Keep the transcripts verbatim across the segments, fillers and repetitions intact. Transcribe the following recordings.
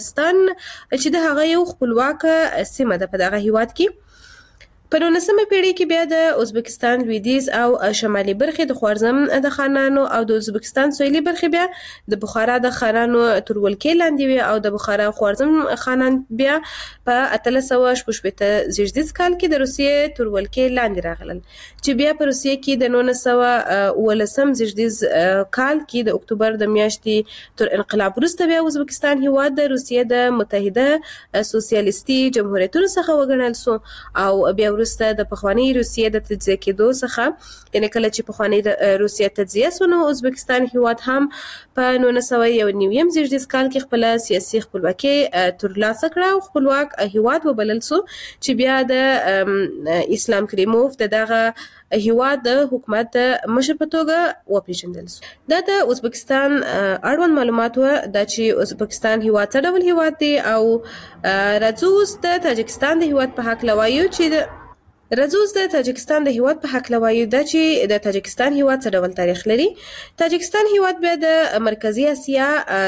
ستان چې د هغه یو خپلواک سیمه ده په دغه هیواد کې. په نولسمه پیړۍ کې بیا د ازبکستان لویدیځ او شمالي برخې د خوارزم د خانانو او د ازبکستان سویلي برخې بیا د بخارا د خانانو تر ولکې لاندې وي او د بخارا خوارزم خانان بیا په اتلس سوه شپږ شپېته زیږدیز کال کې د روسیې تر ولکې لاندې راغلل چې بیا په روسیې کې د نولس سوه اوولسم زیږدیز کال کې د اکتوبر د میاشتې تر انقلاب وروسته بیا ازبکستان هیواد د روسیې د متحده سوسیالیستي جمهوریتونو څخه وګڼل سو او بیا وروسته د پخواني روسیې د تجزیه کېدو څخه یعنی کله چې پخواني د روسیې تجزیه سو نو ازبکستان هیواد هم په نولس سوه یو نویم زیږدیز کال کې خپل سیاسي خپلواکي ترلاسه کړه او خپلواک هیواد وبلل سو چې بیا د اسلام کریموف د دغه هیواد د حکومت مشر په توګه وپیژندل سو. دا د ازبکستان اړوند معلومات و دا چې ازبکستان هیواد څه ډول هیواد دی او راځو اوس د تاجکستان د هیواد په حق لوایو چې د راځو د تاجکستان د هیواد په حق لوایو دا چې د تاجکستان هیواد څه ډول تاریخ لري. تاجکستان هیواد بیا د مرکزی اسیا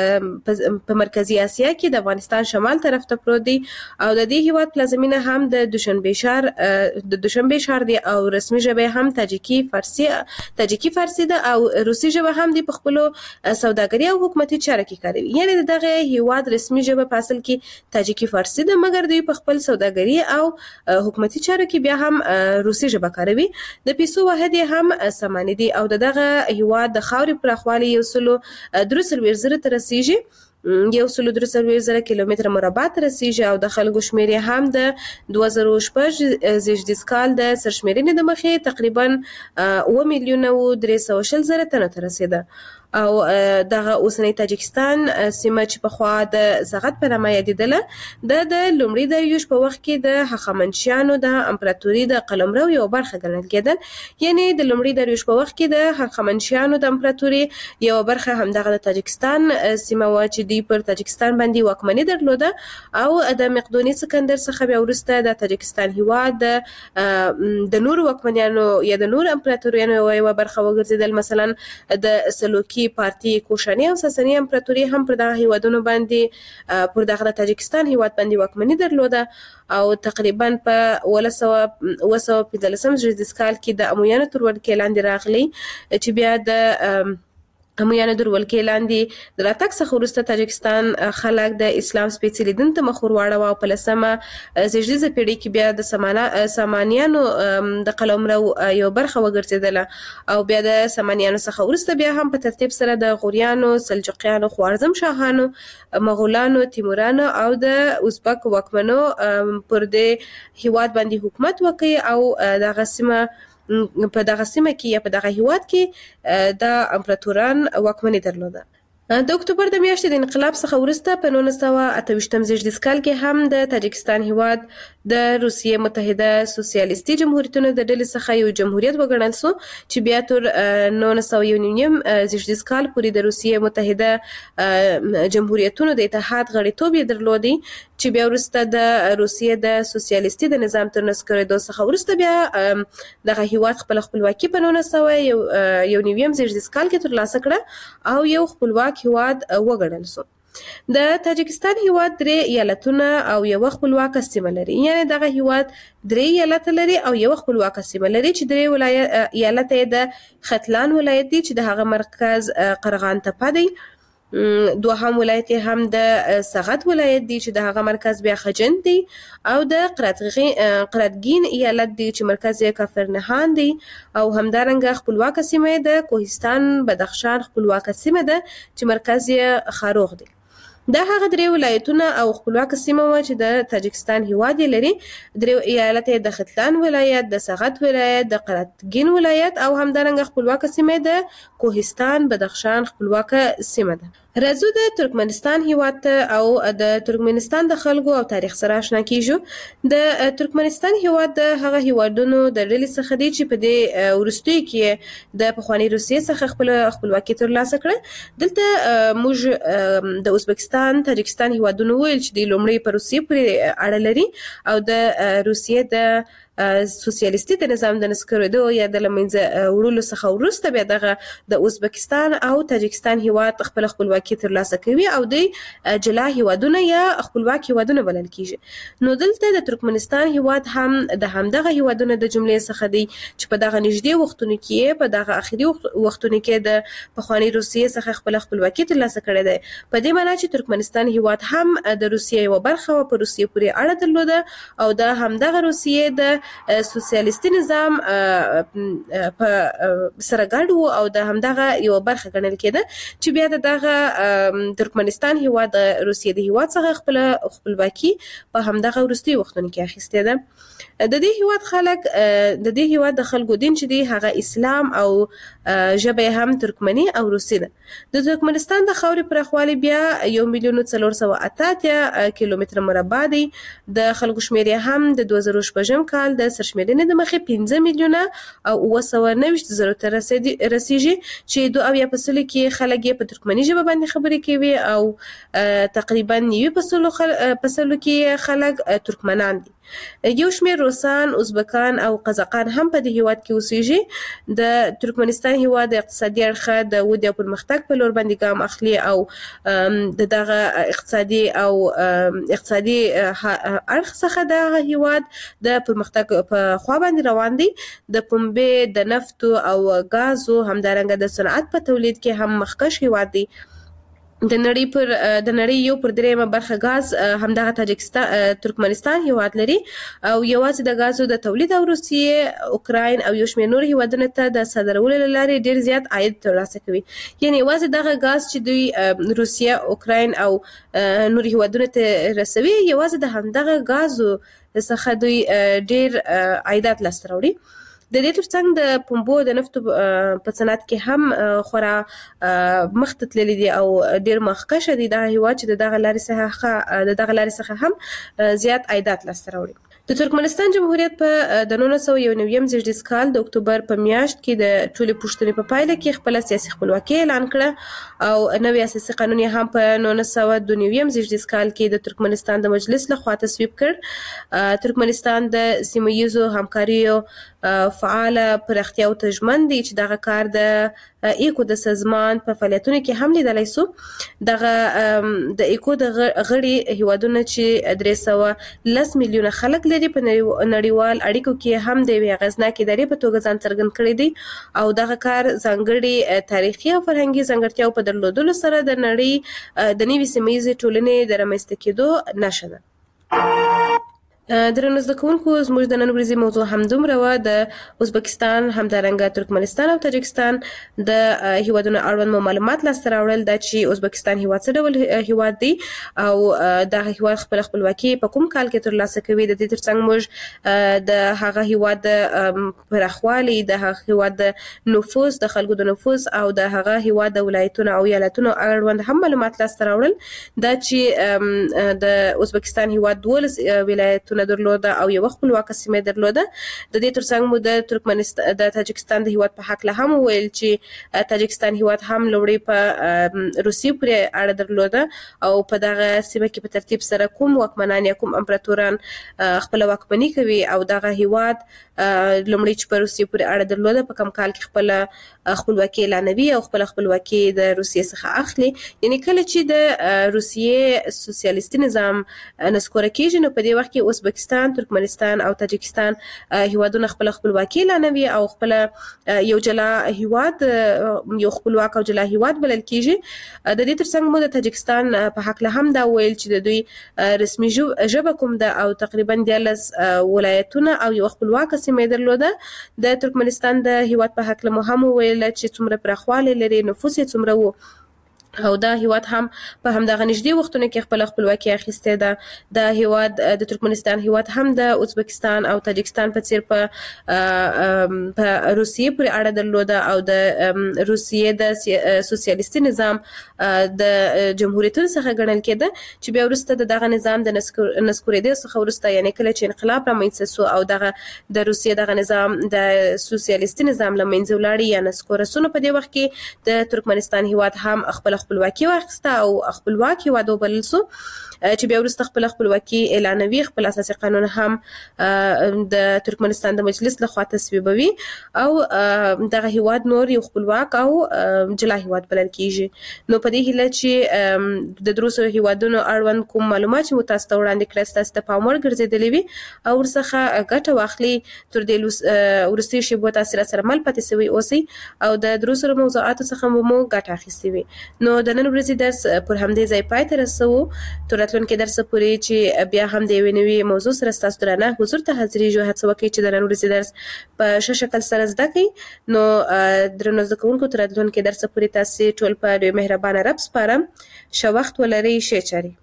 په مرکزی اسیا کې د افغانستان شمال طرف ته پروت دی او د دې هیواد پلازمینه هم د دوشنبه شهر د دوشنبه شهر دی او رسمي ژبه هم تاجیکی فارسی تاجیکی فارسی ده او روسي ژبه هم دی په خپل سوداګري او حکومتي چارو کې کاروي. یعنی دغه هیواد رسمي ژبه په اصل کې تاجیکی فارسی ده مګر دوی په خپل سوداګري او حکومتي چارو کې بیا هم روسي ژبه کاروي. د پیسو واحد هم سماني دي او دغه هیواد د خاورې پراخوالی یو سلو درې څلوېښت زره ته رسیږي یو سلو درې څلوېښت زره کیلومتره مربع ته رسیږي او د خلکو شمیر هم د دوه زره شپږ زیږدیز کال د سرشمیرنې د مخې تقریبا اوه میلیونه او درې سوه شل زره تنو ته رسیده او دغه اوسنی تاجکستان سیمه چې په خوا د زغت په نامه یادېدله د د لومړي داریوش په وخت کې د هخامنشیانو د امپراتوري د قلمرو یو برخه ګڼل کېدل. یعنی د لومړي داریوش په وخت کې د هخامنشیانو د امپراتوري یو برخه هم دغه د تاجکستان سیمه و چې دی پر تاجکستان باندې واکمني درلوده او د مقدوني سکندر څخه بیا وروسته د تاجکستان هیواد د نور واکمنانو یا د نور امپراتوریانو یو برخه وګرځیدل. مثلا د سلوکي پارتی کوشاني او ساساني امپراتوري هم پر دغه هیوادونو باندې پر دغه تاجکستان هیواد باندې واکمني درلوده او تقریبا په اوولس سوه اوه سوه پنځلسم زیږدیز کال کې د امویانو تر ولکې لاندې راغلی چې بیا د امویانو تر ولکې لاندې د راتګ څخه وروسته تاجکستان خلک د اسلام سپېڅلي دین ته مخ ور واړوه او په لسمه زیږدیزه پیړۍ کې بیا د سمانا سامانیانو د قلمرو یو برخه وګرځېدله او بیا د سامانیانو څخه وروسته بیا هم په ترتیب سره د غوریانو، سلجوقیانو، خوارزم شاهانو، مغولانو، تیمورانو او د ازبک واکمنو پر دې هیواد باندې حکومت وکړي او دغه سیمه په دغه سیمه کې یا په دغه هیواد کې د امپراتوران واکمني درلوده. د اکتوبر د میاشتې د انقلاب څخه وروسته په نولس سوه اته ویشتم زیږدیز کال کې هم د تاجکستان هیواد د روسیې متحده سوسیالیستي جمهوریتونو د ډلې څخه یو جمهوریت وګڼل سو چې بیا تر نولس سوه یو نیم زیږدیز کال پورې د روسیې متحده جمهوریتونو د اتحاد غړیتوب یې درلودی چې بیا وروسته د روسیې د سوسیالیستي د نظام تر نسکورېدو څخه وروسته بیا دغه هیواد خپل خپلواکي په نولس سوه یو نویم زیږدیز کال کې ترلاسه کړه او یو خپلواک هیواد وګڼل سو. د تاجکستان هیواد درې ایالتونه او یو خپلواک سیمه لري. یعنی دغه هیواد درې ایالت لري او یو خپلواک سیمه لري چې درې ولایت ایالت یې د ختلان ولایت دی چې د هغه مرکز قرغان تپه دی. دوهم ولایت هم د سغت ولایت دی چې د هغه مرکز بیا خجند دی او د قرتګین ایالت دی چې مرکز یې کافرنهان دی او همدارنګه خپلواک سیمه د کوهستان بدخشان خپلواک سیمه ده چې مرکز یې خاروغ دی. دا هغه درې ولایتونه او خپلواک سیمه و چې د تاجکستان هیواد لري. درې ایالت د ختلان ولایت، د سغت ولایت، د قرتګین ولایت او همدارنګه خپلواک سیمه د کوهستان بدخشان خپلواک سیمه ده. راځو د ترکمنستان هیواد ته او د ترکمنستان د خلکو او تاریخ سره آشنا کیږو. د ترکمنستان هیواد د هغه هیوادونو د ډلې څخه دی چې په دې وروستیو کې د پخواني روسیې څخه خپل خپلواکي ترلاسه کړه. دلته موږ د ازبکستان، تاجکستان هیوادونو ویل چې د لومړی په روسیې پورې اړه لري او د روسیې د سوسیالیستي د نظام د نسکورېدو یا د لمنځه وړلو څخه وروسته بیا دغه د ازبکستان او تاجکستان هیواد خپل خپلواکي ترلاسه کوي او د جلا هیوادونه یا خپلواک هیوادونه بلل کیږي. نو دلته د ترکمنستان هیواد هم د همدغه هیوادونو د جملې څخه دی چې په دغه نږدې وختونو کې په دغه اخري وختونو کې د پخواني روسیې څخه خپل خپلواکي ترلاسه کړې ده. په دې معنی چې ترکمنستان هیواد هم د روسیې یو برخه و، په روسیې پورې اړه درلوده او د همدغه روسیې د سوسیالیستي نظام په سره ګډ و او د همدغه یو برخه ګڼل کېده چې بیا دغه ترکمنستان هیواد د روسیې د هیواد څخه خپل خپلواکي په همدغه وروستي وختونو کې اخیستې ده. د دې هیواد خلک د دې هیواد د خلکو دین چې دی هغه اسلام او ژبه هم ترکمني او روسي ده. د ترکمنستان د خاورې پراخوالی بیا یو میلیون څلور سوه اته اتیا کیلومتره مربع دی. د خلکو شمېر هم د دوه زره شپږم کال د سرشمېرنې د مخې پنځه میلیونه او اوه سوه نوي زرو ته رسیږي چې دوه اویا په سلو کې خلک یې په ترکمني ژبه باندې خبرې کوي او تقریبا نوي په سلو کې خلک ترکمنان دي. یو شمېر روسان، ازبکان او قزاقان هم په دې هیواد کې اوسېږي. د ترکمنستان هیواد د اقتصادي اړخه د ودې او پرمختګ په لور باندې ګام اخلي او د دغه اقتصادي او اقتصادي اړخ څخه دغه هیواد د پرمختګ په خوا باندې روان دی. د پنبې، د نفتو او غازو همدارنګه د صنعت په تولید کې هم مخکښ هیواد دی. د نړۍ پر د نړۍ یو پر دریمه برخه غاز همدغه تاجکستان ترکمنستان هیواد لري او یوازې د غازو د تولید او روسیې، اوکراین او یو شمېر نور هیوادونو ته د صادرولو له لارې ډیر زیات عاید ترلاسه کوي. یعنی یوازې دغه غاز چې دوی روسیه، اوکراین او نور هیوادونو ته رسوي، یوازې د همدغه غازو څخه دوی ډیر عایدات لاسته راوړي. د دې ترڅنګ د پنبو د نفتو په صنعت کې هم خورا مخته تللي دي او ډیر مخکښه دي دغه هیواد چې د دغه لارې څخه د دغه لارې څخه هم زیات عایدات لاسته راوړي. د ترکمنستان جمهوریت په د نولس سوه یو نویم زیږدیز کال د اکتوبر په میاشت کې د ټولې پوښتنې په پایله کې خپل سیاسي خپلواکي اعلان کړه او نوی اساسي قانون یې هم په نولس سوه دوه نویم زیږدیز کال کې د ترکمنستان د مجلس لخوا تصویب کړ. ترکمنستان د سیمه ییزو همکاریو فعاله پراختیاو ته ژمن دی چې دغه کار د ایکو د سازمان په فعالیتونو کې هم لیدلی سو. دغه د ایکو د غړي هیوادونه چې درې سوه لس میلیونه خلک لري په نړیوال اړیکو کې هم د یوې اغېزناکې ادارې په توګه ځان څرګند کړی دی او دغه کار ځانګړي تاریخي او فرهنګي ځانګړتیاو په درلودلو سره د نړۍ د نوې سیمه ییزې ټولنې د رامنځته کېدو نښه ده. درنو زده کوونکو، زموږ د نن ورځې موضوع همدومره وه. د ازبکستان، همدارنګه ترکمنستان او تاجکستان د هیوادونو اړوند مو معلومات لاسته راوړل دا چې ازبکستان هیواد څه ډول هیواد دی او دغه هیواد خپل خپلواکي په کوم کال کې ترلاسه کوي. د دې ترڅنګ موږ د هغه هیواد د پراخوالي، د هغه هیواد د نفوس، د خلکو د نفوس او د هغه هیواد د ولایتونو او ایالتونو اړوند هم معلومات لاسته راوړل. دا چې د ازبکستان هیواد دولس ولایتونه درلوده او یو خپلواکه سیمه درلوده. د دې ترڅنګ مو د ترکمنستان د تاجکستان د هیواد په حق له هم ویل چې تاجکستان هیواد هم لوړې په روسیې پورې اړه درلوده او په دغه سیمه کې په ترتیب سره کوم واکمنان یا کوم امپراتوران خپل واکمني کوي او دغه هیواد لومړی چې په روسیې پورې اړه درلوده په کوم کال کې خپل خپلواکي اعلانوي او خپل خپلواکي د روسیې څخه اخلي. یعنی کله چې د روسیې سوسیالیستي نظام نسکوره کیږي نو په دې وخت کې ازبکستان، ترکمنستان او تاجکستان هیوادونه خپل خپلواکي اعلانوي او خپل یو جلا هیواد یو خپلواک او جلا هیواد بلل کیږي. د دې ترڅنګ مو د تاجکستان په حق له هم دا ویل چې د دوی رسمي ژبه کوم ده او تقریبا دیارلس ولایتونه او یو خپلواکه سیمه درلوده. د ترکمنستان د هیواد په حق له مو هم ویل چې څومره پراخوالی لري، نفوس یې څومره وو او دا هیواد هم په همدغه نږدې وختونو کې خپل خپلواکي اخیستې ده. دا هیواد د ترکمنستان هیواد هم د ازبکستان او تاجکستان په څیر په په روسیې پورې اړه درلوده او د روسیې د سوسیالیستي نظام د جمهوریتونو څخه ګڼل کېده چې بیا وروسته د دغه نظام د نسکورېدو څخه وروسته یعنې کله چې انقلاب رامنځته سو او دغه د روسیې دغه نظام د سوسیالیستي نظام له منځه ولاړ یا نسکوره سو نو په دې وخت کې د ترکمنستان هیواد هم خپل خپلواکي واخیسته او خپلواک هیواد وبلل سو چې بیا وروسته خپل خپلواکي اعلانوي. خپل اساسي قانون هم د ترکمنستان د مجلس لخوا تصویبوي او دغه هیواد نور یو خپلواک او جلا هیواد بلل کیږي. نو په دې هیله چې د دروسو هیوادونو اړوند کوم معلومات چې تاسو ته وړاندې کړل تاسو ته پام ورګرځېدلې وي او ورڅخه ګټه واخلي تر دې ورستي شی بو تاسو سره مل پاتې سوي اوسئ او د دروسو موضوعاتو څخه مو ګټه اخیستې وي. نو د نن ورځې درس پر همدې ځای پای ته رسوو. تر راتلونکي درس پورې چې بیا هم د یوې نوې موضوع سره ستاسو درنه حضور ته حاضرېږو. هڅه وکړئ چې د نن ورځې درس په ښه شکل سره زده کړئ. نو درنو زده کوونکو تر راتلونکي درس پورې تاسو ټول په ډېر مهربانه رب سپارم. ښه وخت ولرئ. ښې چارې.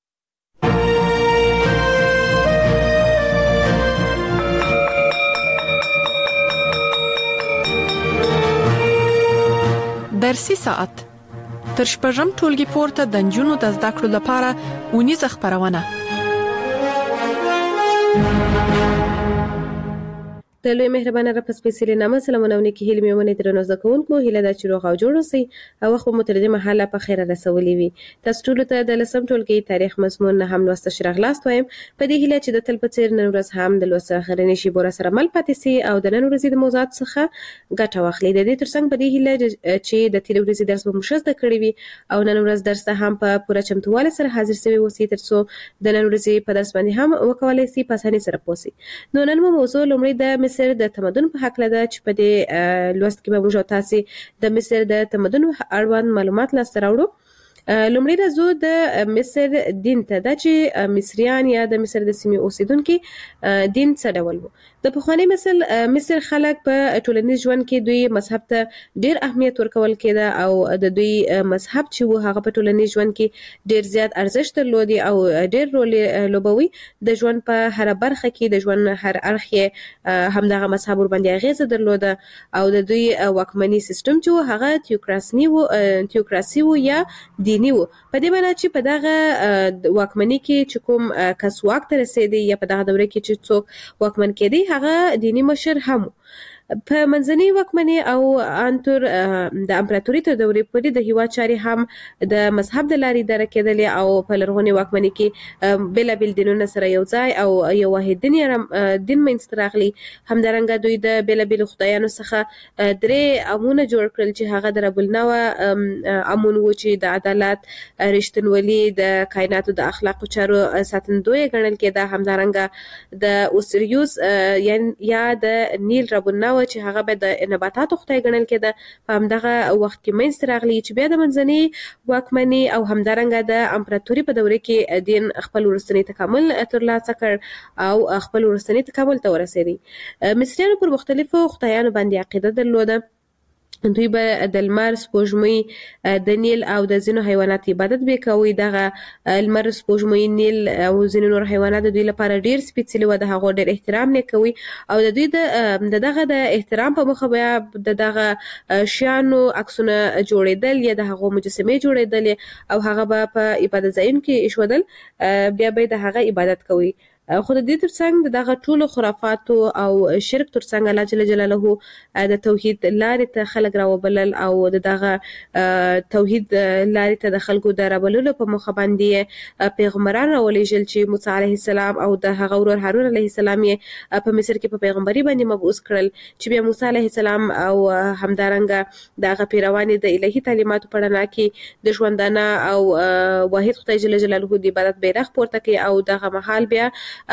درسي ساعت تر شپږم ټولګي پورته د نجونو د زده کړو لپاره اونیزه خبرونه. د لوی مهربانه رب سپیڅلي نامه سلامونه او نیکی هیلې مې ونې درنو زده کوونکو. هیله ده چې روغ او جوړ اوسئ او وخت مو تر دې مهاله په خیره رسولي وي. تاسو ټولو ته د لسم ټولګي تاریخ مضمون نه هم لوسته ښه راغلاست وایم. په دې هیله چې د تل په څېر نن ورځ هم د لوست اخرنۍ شیبو راسره مل پاتې سي او د نن ورځې د موضوعاتو څخه ګټه واخلئ. د دې ترڅنګ په دې هیله چې د تېرې ورځې درس به مو ښه زده کړی وي او نن ورځ درس ته هم په پوره چمتووالي سره حاضر سوي اوسئ تر څو د نن ورځې په درس باندې هم وکولای سي په اسانۍ سره پوه سي. نو نن مو موضوع لومړی د مصر د تمدن په حق لده چې په دې لوست کې به موږ تاسو د مصر د تمدن اړوند معلومات لاسته راوړو. لومړی راځو د مصر دین ته. دا چې مصریان یا د مصر د سیمې اوسیدونکي دین څه ډول وو. د پخواني مصر مصر خلک په ټولنیز ژوند کې دوی مذهب ته ډیر اهمیت ورکول کېده او د دوی مذهب چې وو هغه په ټولنیز ژوند کې ډیر زیات ارزښت درلودي او ډیر رول لوبوي. د ژوند په هر برخه کې د ژوند هر اړخ یې همدغه مذهب ور باندې اغیزه درلوده او د دوی واکمني سیستم چې هغه تیوکراسي وو تیوکراسي وو یا دینی وو. په دې معنی چې په دغه واکمنۍ کې چې کوم کس واک ته رسیدي یا په دغه دوره کې چې څوک واکمن کېدی هغه دینی مشر هم. په منځنۍ واکمنۍ او انتر د امپراتوري تر دورې پورې د هیواد چارې هم د مذهب د لارې اداره کېدلې او په لرغونې واکمنۍ کې بېلابېل دینونه سره یو ځای او یو واحد دین دین منځته راغلی. همدارنګه دوی د بېلابېلو خدایانو څخه درې امونه جوړ کړل چې هغه د رب النوع امون و چې د عدالت، رښتینولي، د کائناتو د اخلاقو چارو ساتندوی ګڼل کېده. همدارنګه د اوسریوس یا د نیل رب النوع چې هغه به د نباتاتو خدای ګڼل کېده په همدغه وخت کې منځته راغلی چې بیا د منځنۍ واکمنۍ او همدارنګه د امپراتوري په دوره کې دین خپل وروستنی تکامل ترلاسه کړ او خپل وروستنی تکامل ته ورسېدی. مصریانو پر مختلفو خدایانو باندې عقیده درلوده. دوی به د لمر، سپوږمۍ، د نیل او د ځینو حیواناتو عبادت به کوي. دغه لمر، سپوږمۍ، نیل او ځینو نور حیوانات د دوی لپاره ډیر سپیڅلي و، د هغو ډیر احترام نه کوي او د دوی د دغه د احترام په مخه بیا د دغه شیانو عکسونه جوړېدل یا د هغو مجسمې جوړېدل او هغه به په عبادت ځایونو کې ایښودل. بیا به د هغه عبادت کوي. خو د دې ترڅنګ دغه ټولو خرافاتو او شرک ترڅنګ الله جل جلاله د توحید لارې ته خلک راوبلل او دغه توحید لارې ته د خلکو د رابللو په مخه باندې پیغمبران راولېږل چې موسی علیه السلام او د هغه ورور هارون علیه السلام یې په مصر کې په پیغمبري باندې مبعوث کړل چې بیا موسی علیه السلام او همدارنګه دغه پیروان د الهي تعلیماتو په رڼا کې د ژوندانه او واحد خدای جل جلاله د عبادت بیرغ پورته کړي او دغه مهال بیا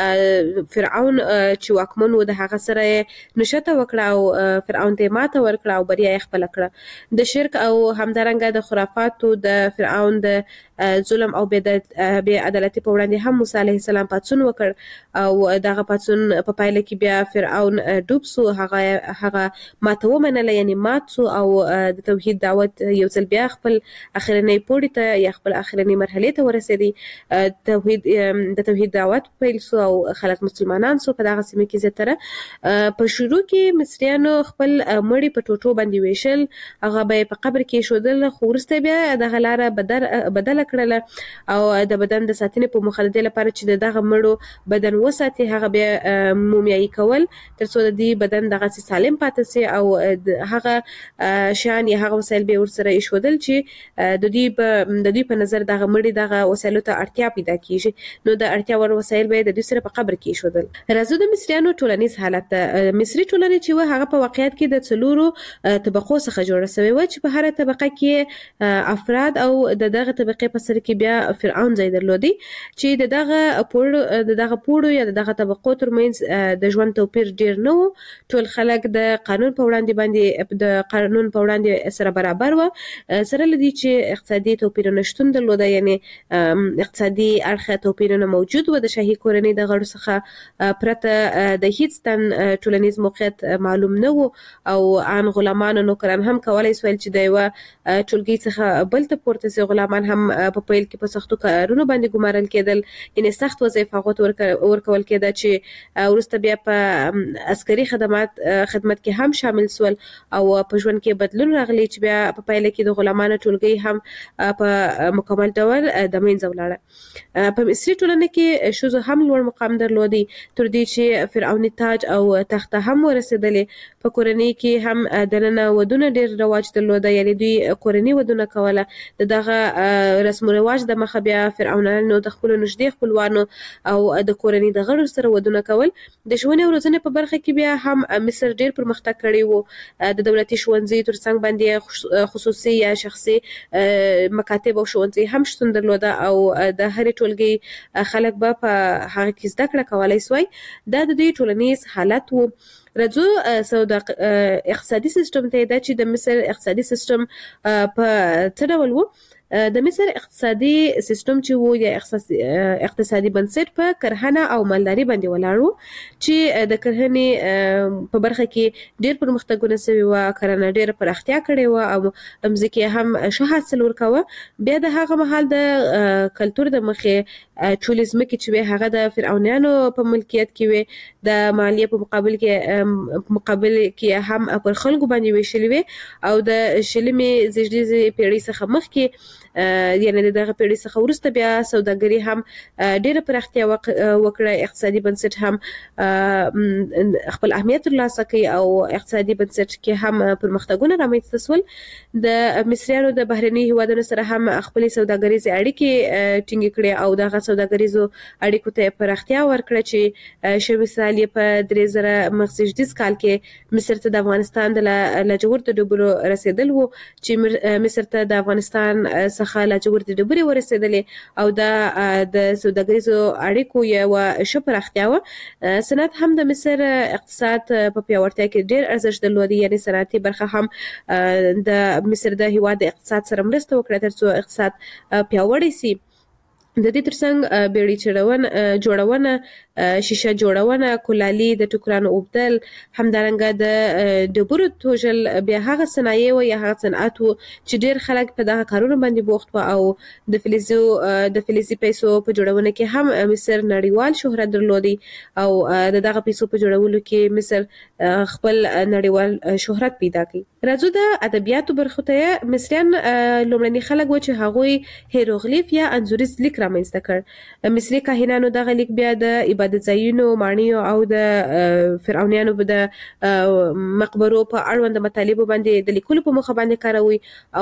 فرعون چې واکمن و د هغه سره نشته وکړه او فرعون ته ماته ورکړه او بریا یې خپل کړه. د شرک او همدارنګه د خرافاتو د فرعون د ظلم او بې عدالتي په وړاندې هم موسی علیه السلام پاڅون وکړ او دغه پاڅون په پایله کې بیا فرعون ډوب سو. هغه هغه ماته ومنله یعنی مات سو او د توحید دعوت یو ځل بیا خپل اخرنۍ پوړې ته یا خپل اخرنۍ مرحلې ته ورسېدی. توحید د توحید دعوت پیل سو او خلک مسلمانان سو. په دغه سیمه کې زیاتره په شروع کې مصریانو خپل مړي په ټوټو باندې ویشل، هغه به په قبر کې ایښودل، خو وروسته بیا دغه لاره بدله ترلاسه کړل او د بدن د ساتنې په موخه د لپاره چې دغه مړو بدن وساتي هغه بیا مومیایي کول تر څو د دې بدن دغه سالم پاتې سي او هغه شان یا هغه وسایل به ورسره ایښودل چې د دې په د دې په نظر دغه مړي دغه وسایلو ته اړتیا پیدا کیږي نو د اړتیا ور وسایل به د دې سره په قبر کې ایښودل. راځو د مصریانو ټولنیز حالت مصری ټولنه چې و هغه په واقعیت کې د څلورو طبقو څخه جوړه شوی و چې په هر طبقه کې افراد او د دغه طبقه په سر کې بیا فرعون ځای درلودي چې د دغه پوړ د دغه پوړو یا د دغه طبقو ترمنځ د ژوند توپیر ډیر نه و. ټول خلک د قانون په وړاندې باندې د قانون په وړاندې سره برابر و سره لدی چې اقتصادي توپیرونه شتون درلوده یعنی اقتصادي اړخ توپیرونه موجود و. د شاهي کورنۍ د غړو څخه پرته د هیڅ تن ټولنیز موقعیت معلوم نه و او ان غلامان او نوکران هم کولای سول چې د یو ټولګي څخه بل ته پورته سي. غلامان هم په پیل کې په سختو کارونو باندې ګمارل کېدل یعنی سخت وظیفه غوښتل ورکول کېده چې ورسته بیا په عسکري خدمات خدمت کې هم شامل سول او په ژوند کې بدلون راغلی چې بیا په پیل کې د غلامانو ټولګي هم په مکمل ډول د منځه ولاړه. په مصری ټولنه کې شوزو هم لوړ مقام درلودي تر دې چې فرعوني تاج او تخت هم ورسېدلې. په کورنۍ کې هم دننه ودونه ډیر رواج درلوده یعنی دوی کورنۍ ودونه کوله. د دغه رسم او رواج د مخه بیا فرعونانو د خپل نږدې خپلوانو او د کورنۍ د غړو سره ودونه کول. د ښوونې او روزنې په برخه کې بیا هم مصر ډیر پرمختګ کړی وو. د دولتي ښوونځي ترڅنګ باندې خصوصي یا شخصي مکاتب او ښوونځي هم شتون درلوده او د هرې ټولګي خلک به په هغه کې زده کړه کولای سوی. دا د دې ټولنیز حالت وو. راځو سودا اقتصادي سیستم ته دا چې د مصر اقتصادي سیستم په څه ډول وو. د مصر اقتصادي سیستم چې وو یا اقتصادي بنسټ په کرهنه او مالداري باندې ولاړ وو چې د کرهنې په برخه کې ډېر پرمختګونه شوي وو. کرهنه ډېر پراختیا کړې وو او مځکې هم ښه حاصل ورکوه. بیا د هغه مهال د کلتور د مخې ټولې ځمکې چې هغه د فرعونانو په ملکیت کې وي د مالیې په مقابل کې مقابل کې هم پر خلکو باندې ویشلې وي او د شلمې زیږدیزې پیړۍ څخه مخکې یعنی دغه پیړۍ څخه وروسته بیا سوداګري هم ډیره پراختیا وکړه. اقتصادي بنسټ هم خپل اهمیت ترلاسه کړ او اقتصادي بنسټ کې هم پرمختګونه رامنځته شول. د مصریانو د بهرني هیوادونو سره هم خپل سوداګریزي اړیکې ټینګې کړې او دغه سوداګریزو اړیکو ته پراختیا ورکړه چې شی مثال په درې زره مخزیږدیز کال کې مصر ته د افغانستان د لاجورد ډبرو رسیدل وو چې مصر ته د افغانستان څخه لاجورد ډبرې ورسېدلې او دا د سوداګریزو اړیکو یو ښه پراختیا وه. صنعت هم د مصر اقتصاد په پیاوړتیا کې ډېر ارزښت درلودی یعنی صنعتي برخه هم د مصر د هیواد د اقتصاد سره مرسته وکړه تر څو اقتصاد پیاوړی سي. د دې ترڅنګ بیړۍ چړون جوړونه شیشه جوړونه کولالي د ټوکرانو اوبدل همدارنګه د ډبرو توژل بیا هغه صنایع و یا هغه صنعت و چې ډېر خلک په دغه کارونو باندې بوخت و او د فلزو د فلزي پیسو په جوړونه کې هم مصر نړیوال شهرت درلودي او د دغه پیسو په جوړولو کې مصر خپل نړیوال شهرت پیدا کړ. راځو د ادبیاتو برخه ته. مصریان لومړني خلک و چې هغوی هیروغلیف یا انځوریز لیک رامنځته کړ. مصري کاهنانو دغه لیک بیا د عبادت ځایونو ماڼیو او د فرعونانو د مقبرو په اړوند مطالبو باندې د لیکلو په مخه باندې کاروي او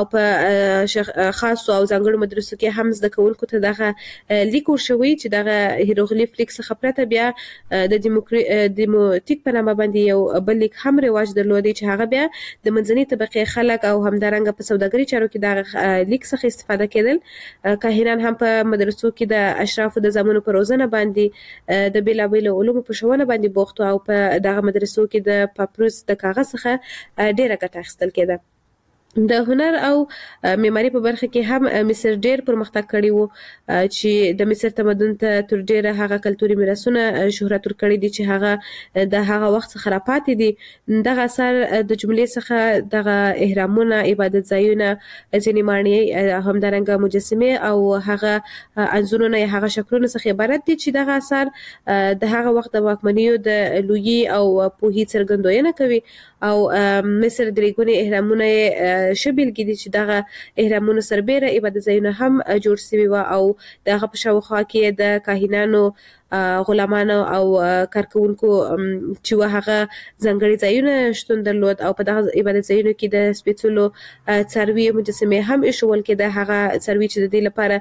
په خاصو او ځانګړو مدرسو کې هم زده کوونکو ته دغه لیک ورشوي چې دغه هیروغلیف لیک څخه پرته بیا د دیموتیک په نامه باندې یو بل لیک هم رواج درلودي چې هغه بیا د منځنۍ طبقې خلک او همدارنګه په سوداګرۍ چارو کې دغه لیک څخه استفاده کېدل. کاهنان هم په مدرسو کې د اشرافو د زامنو په روزنه باندې د بیلابیلو علومو په ښوونه باندې بوخت او په دغه مدرسو کې د پاپروس د کاغذ څخه ډیره ګټه اخیستل کېده. د هنر او معماري په برخه کې هم مصر ډیر پرمختګ کړی وو چې د مصر تمدن ته تر ډیره هغه کلتوري میراثونه شهرت ورکړي دي چې هغه د هغه وخت څخه راپاتې دي. دغه اثر د جملې څخه دغه اهرامونه عبادت ځایونه ځینې ماڼۍ همدارنګه مجسمې او هغه انځورونه هغه شکلونه څخه عبارت دي چې دغه اثر د هغه وخت د واکمنیو د لویي او پوهې څرګندونه کوي او مصر درې ګونې اهرامونه ښه بیلګې دي چې دغه اهرامونو سربیره عبادت ځایونه هم جوړ شوي وو او دغه په شاوخوا کې د کاهنانو غلامانو او کارکونکو چې وهغه ځانګړي ځایونه شتون درلود او په دغه عبادت ځایونو کې د سپېڅلو څاروي مجسمې هم ایښودل کېده. هغه څاروي چې د دې لپاره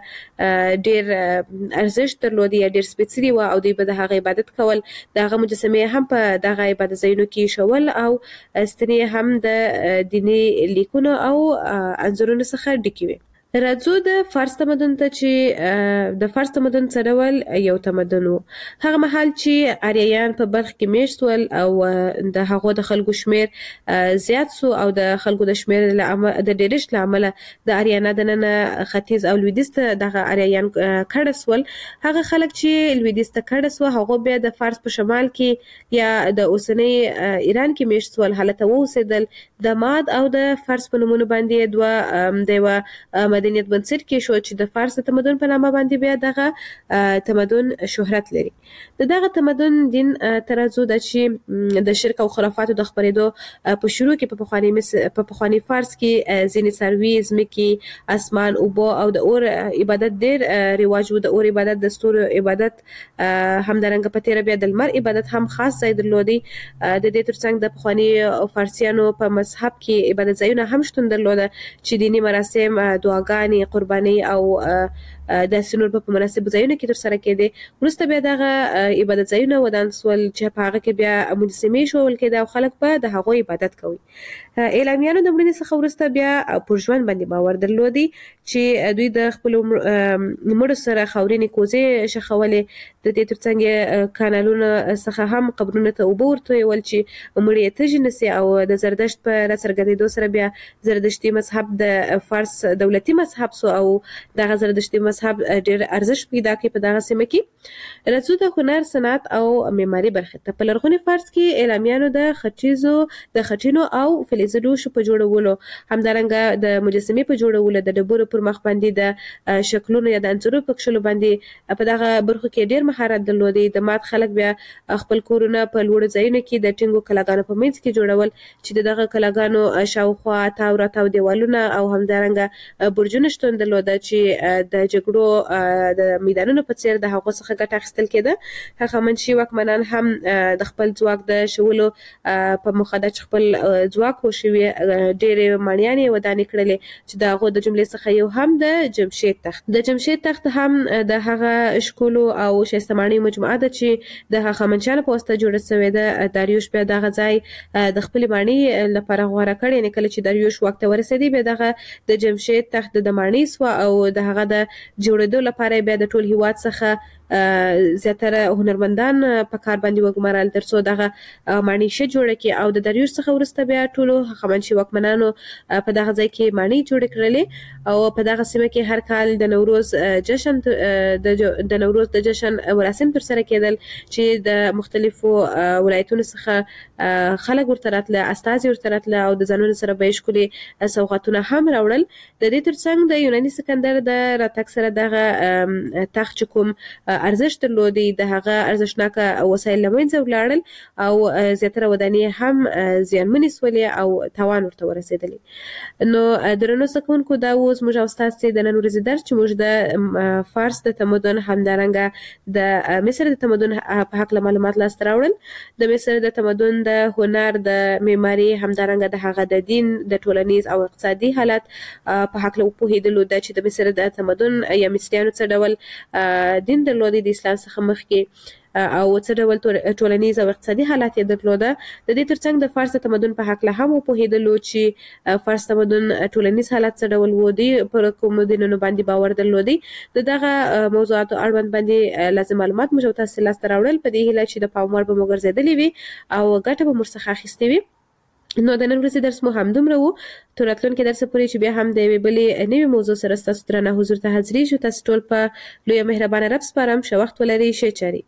ډېر ارزښت درلود یا ډېر سپېڅلي وو او دوی به د هغه عبادت کول، دغه مجسمې هم په دغه عبادت ځایونو کې ایښول او ستنې هم د دیني لیکونو او انځورونو څخه ډکې وي. راځو د فارس تمدن ته چې د فارس تمدن څه ډول یو تمدن و. هغه مهال چې آریایان په بلخ کې میشت ول او د هغو د خلکو شمیر زیات سو او د خلکو د شمیر د ډېرښت له امله د آریانا دننه ختیځ او لویدیځ ته دغه آریایان کډه سول. هغه خلک چې لویدیځ ته کډه سوه هغو بیا د فارس په شمال کې یا د اوسنۍ ایران کې میشت سول، هلته واوسېدل. د ماد او د فارس په نومونو باندې دوه د یوه مدنیت بنسټ کې شو چې د فارس تمدن په نامه باندې بیا دغه تمدن شهرت لري. د دغه تمدن دین ترازو د چې د شرک او خرافاتو د خپرېدو په شروع کې په پخواني په پخواني فارس کې ځینې څاروي، ځمکې، اسمان، اوبه او د اور عبادت ډېر رواج و. د اور عبادت، د ستورو عبادت، همدارنګه په تېره بیا د لمر عبادت هم خاص ځای درلودی. د دې ترڅنګ د پخواني فارسیانو په مذهب کې عبادت ځایونه هم شتون درلوده چې دیني مراسم، دعاګانې، قرباني او داسې نور په مناسب ځایونو کې ترسره کېدې. وروسته بیا دغه عبادت ځایونه ودان سول چې په هغه کې بیا مجسمې ایښودل کېدې او خلک به د هغو عبادت کوي. اعلامیانو د مړینې څخه وروسته بیا پر ژوند باندې باور درلودی چې دوی د خپلو مړو سره خاورینې کوزې شخولې. د دې ترڅنګ کانالونو څخه هم قبرونو ته اوبه ورتویول چې مړي یې تږي نسي. او د زردشت په راڅرګندېدو سره بیا زردشتي مذهب د فارس دولتي مذهب سو او دغه زردشتي مذهب ډېر ارزښت پیدا کړ په دغه سیمه کې. راځو د هنر، صنعت او معماري برخې ته. په لرغوني فارس کې اعلامیانو د خټیزو د خټینو او فلزي لوښو په جوړولو، همدارنګه د مجسمې په جوړولو، د ډبرو پر مخ باندې د شکلونو یا د انځورو په کښلو باندې په دغه برخو کې ډېر مهارت درلودی. د مات خلک بیا خپل کورونه په لوړو ځایونو کې د ټینګو کلاګانو په منځ کې جوړول چې دغه کلاګانو شاوخوا تاو راتاو دیوالونه او همدارنګه برجونه شتون درلوده چې د جګړو د میدانونو په څیر د هغو څخه ګټه اخیستل کېده. هغه منشي واکمنان هم د خپل ځواک د شولو په موخه د خپل ځواک وشوي ډېرې ماڼیانې ودانې کړلې چې د هغو د جملې څخه یو هم د جمشید تخت. د جمشید تخت هم د هغه ښکلو او ښایسته ماڼیو مجموعه ده چې د هخامنشیانو په واسطه جوړه شوې ده. داریوش بیا دغه ځای د خپلې ماڼۍ لپاره غوره کړ. یعنې کله چې داریوش واک ته ورسېدی بیا دغه د جمشید تخت د ماڼۍ سوه او د هغه د جوړېدو لپاره بیا د ټول هیواد څخه زیاتره هنرمندان په کار باندې وګمارل ترڅو دغه ماڼۍ ښه جوړه کړي. او د داریوش څخه وروسته بیا ټولو هخامنشي واکمنانو په دغه ځای کې ماڼۍ جوړې کړلې او په دغه سیمه کې هر کال د نوروز جشن د نوروز د جشن مراسم ترسره کېدل چې د مختلفو ولایتونو څخه خلک ورته راتله، استازي ورته راتله او د ځانونو سره به یې ښکلي سوغاتونه هم راوړل. د دې ترڅنګ د یوناني سکندر د راتګ سره دغه تخت چې کوم ارزښت درلودی د هغه ارزښتناکه وسایل له منځه ولاړل او زیاتره ودانۍ هم زیانمنې سولې او تاوان ورته ورسېدلی. نو درنو زده کوونکو دا و زموږ او ستاسې د نن ورځې درس چې موږ د فارس د تمدن همدارنګه د مصر د تمدن په هکله معلومات لاسته راوړل. د مصر د تمدن د هنر، د معماري، همدارنګه د هغه د دین، د ټولنیز او اقتصادي حالت په هکله وپوهېدلو ده چې د مصر د تمدن یا مصریانو څه ډول دین درلود د اسلام څخه مخکې او څه ډول ټولنیز او اقتصادي حالات یې درلوده. د دې ترڅنګ د فارس تمدن په هکله هم وپوهېدلو چې فارس تمدن ټولنیز حالات څه ډول و، دوی پر کومو دینونو باندې باور درلودی. د دغه موضوعاتو اړوند باندې لازم معلومات موږ تاسو لاسته راوړل په دې هیله چې د پام وړ به مو ګرځېدلې وي او ګټه به مو ورڅخه اخیستې وي. نو د نن ورځې درس مو همدومره و. تر راتلونکي درسه پورې چې بیا هم د یوې بلې نوې موضوع سره ستاسو درانه حضور ته حاضرېږو. تاسو ټول په لویه مهربانه رب سپارم. ښه وخت ولرئ. ښې چارې.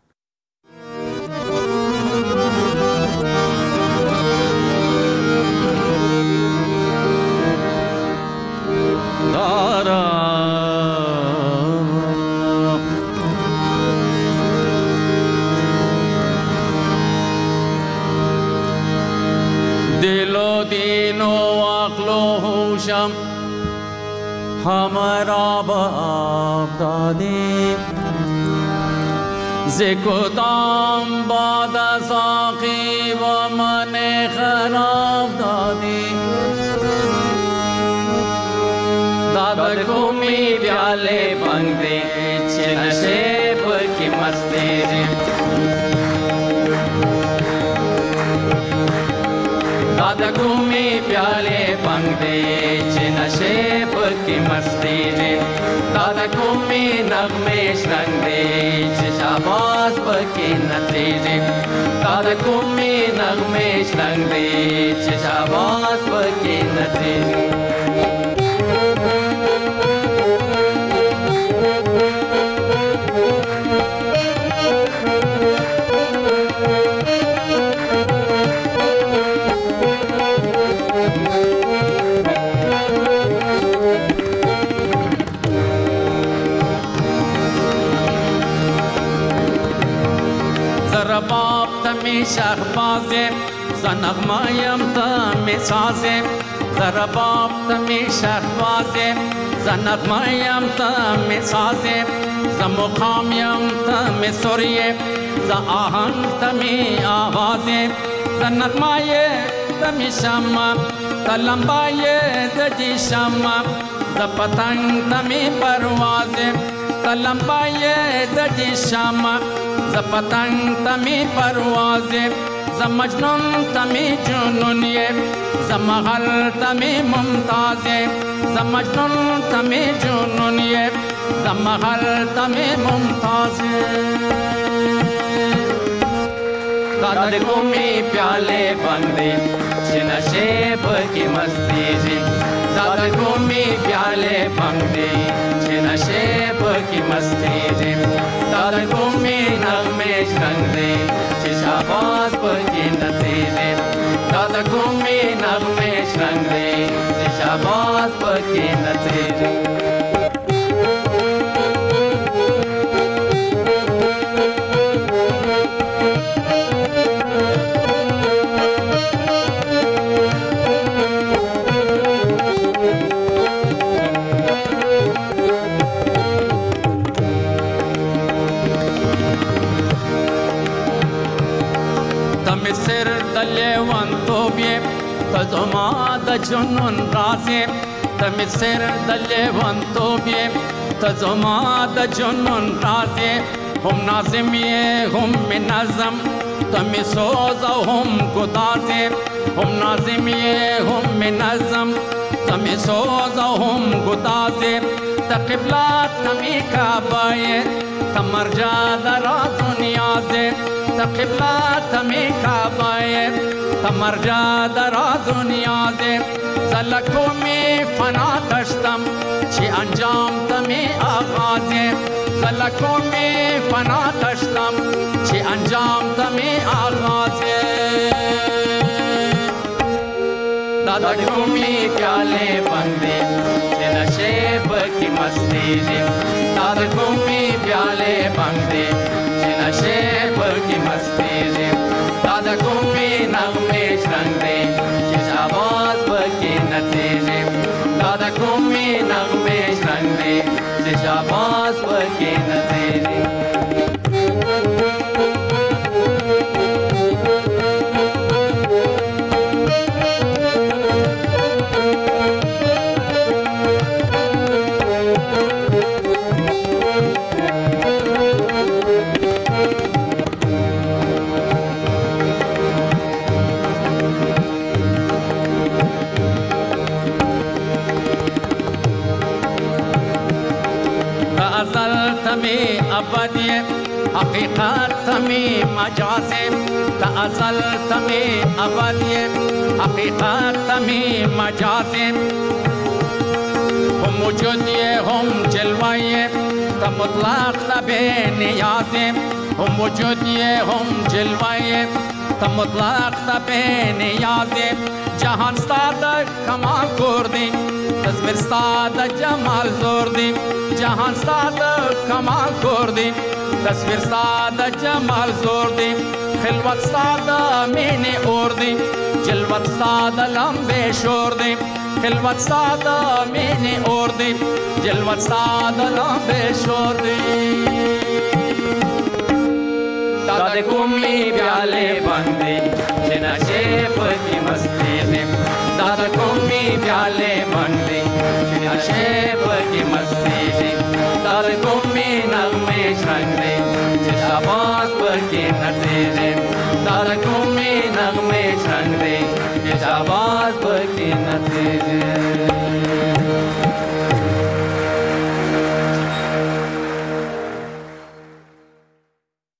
हमरा باب دادی ز کدام باد ساقی و من خراب دادی دادا کومی پیالے بنگ دے چھ نشے پر کی مستی دے دادا کومی پیالے بنگ دے چھ نشے پر کی مستی دے دادا کومی نغمش رنگ دے چھ شاباز پر کی نتی دے دادا کومی نغمش رنگ دے چھ شاباز پر کی نتی دے رباب تمی شهبازه زنغمایم تمی سازه رباب تمی شهبازه زنغمایم تمی سازه زمقامیم تمی سوریه ز آهنگ تمی آوازه زنغمای تمی شما تلمبای دجی شما ز پتنگ تمی پروازه تلمبای دجی شما ز پتنگ تمی پروازه ز مجنون تمی جنونیه ز مغل تمی ممتازه ز مجنون تمی جنونیه ز مغل تمی ممتازه دادا کومی پیالے بندے چھ نشے پر کی مستی جی دادا کومی پیالے بندے چھ نشے پر کی مستی جی دادا کومی نغمش رنگ دے چھ شاباز پر کی نتی جی دادا کومی نغمش رنگ دے چھ شاباز پر کی نتی جی سر دلیوان توبیه تزما د جنون رازه تم سر دلیوان توبیه تزما د جنون رازه هم نازمیه هم منظم تم سوز و هم گدازه هم نازمیه هم منظم تم سوز و هم گدازه تقبلات تمی کعبایه تمرجا درا دنیازه تقبلات تمی کعبایه تمرجا درا دنیازه زلکو می فنا دشتم چی انجام تمی آغازه زلکو می فنا دشتم چی انجام تمی آغازه دادا کومی پیالے بندے چی نشیب کی مستی جی دادا کومی پیالے بندے چی نشیب کی مستی جی دادا کومی نغمش رنگ دے چی شاباز بکی نتیجے دادا کومی نغمش رنگ دے چی شاباز بکی نتیجے تمی ابدی حقیقت تمی مجازی تازل تمی ابدی حقیقت تمی مجازی هم وجودی هم جلوی تا مطلق نبی نیازی هم وجودی هم جلوی تا مطلق نبی نیازی جهان ستاد کمال کردی تصویر ستاد جمال زوردی جهان ستاد کمال کردی تصویر ستاد جمال زوردی خلوت ستاد مینی اوردی جلوت ستاد لمبه شوردی خلوت ساده مینې اور دی جلوت ساده لامبې شور دی دا د کومې پیالې باندې چې نشې پکې مستي دی دا د کومې پیالې باندې چې نشې پکې مستي دی دا د کومې نغمې شرنګ دی چې شاباس پکې نڅي دی دا د کومې نغمې شرنګ دی چې شاباس پکې نڅي دی